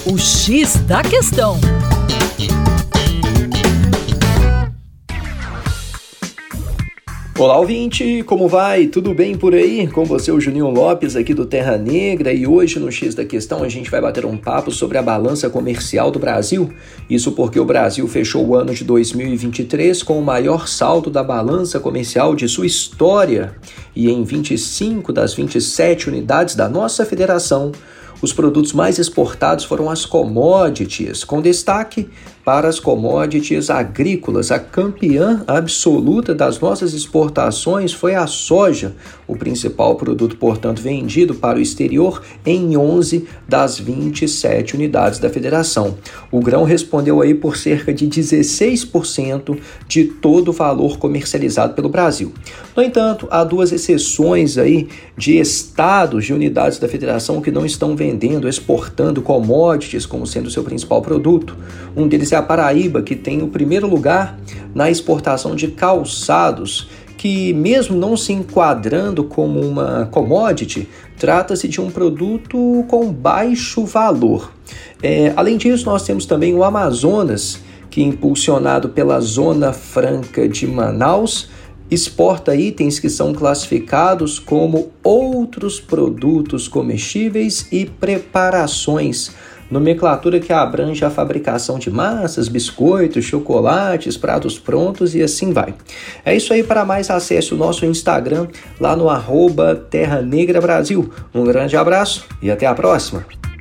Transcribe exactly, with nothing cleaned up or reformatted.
O X da Questão. Olá, ouvinte, como vai? Tudo bem por aí? Com você, o Juninho Lopes, aqui do Terra Negra, e hoje no X da Questão a gente vai bater um papo sobre a balança comercial do Brasil. Isso porque o Brasil fechou o ano de dois mil e vinte e três com o maior saldo da balança comercial de sua história. E em vinte e cinco das vinte e sete unidades da nossa federação, os produtos mais exportados foram as commodities, com destaque para as commodities agrícolas. A campeã absoluta das nossas exportações foi a soja, o principal produto, portanto, vendido para o exterior em onze das vinte e sete unidades da federação. O grão respondeu aí por cerca de dezesseis por cento de todo o valor comercializado pelo Brasil. No entanto, há duas exceções aí de estados de unidades da federação que não estão vendendo, exportando commodities como sendo seu principal produto. Um deles é a Paraíba, que tem o primeiro lugar na exportação de calçados, que mesmo não se enquadrando como uma commodity, trata-se de um produto com baixo valor. É, além disso, nós temos também o Amazonas, que impulsionado pela Zona Franca de Manaus, exporta itens que são classificados como outros produtos comestíveis e preparações, nomenclatura que abrange a fabricação de massas, biscoitos, chocolates, pratos prontos e assim vai. É isso aí. Para mais, acesse o nosso Instagram lá no arroba Terra Negra Brasil. Um grande abraço e até a próxima!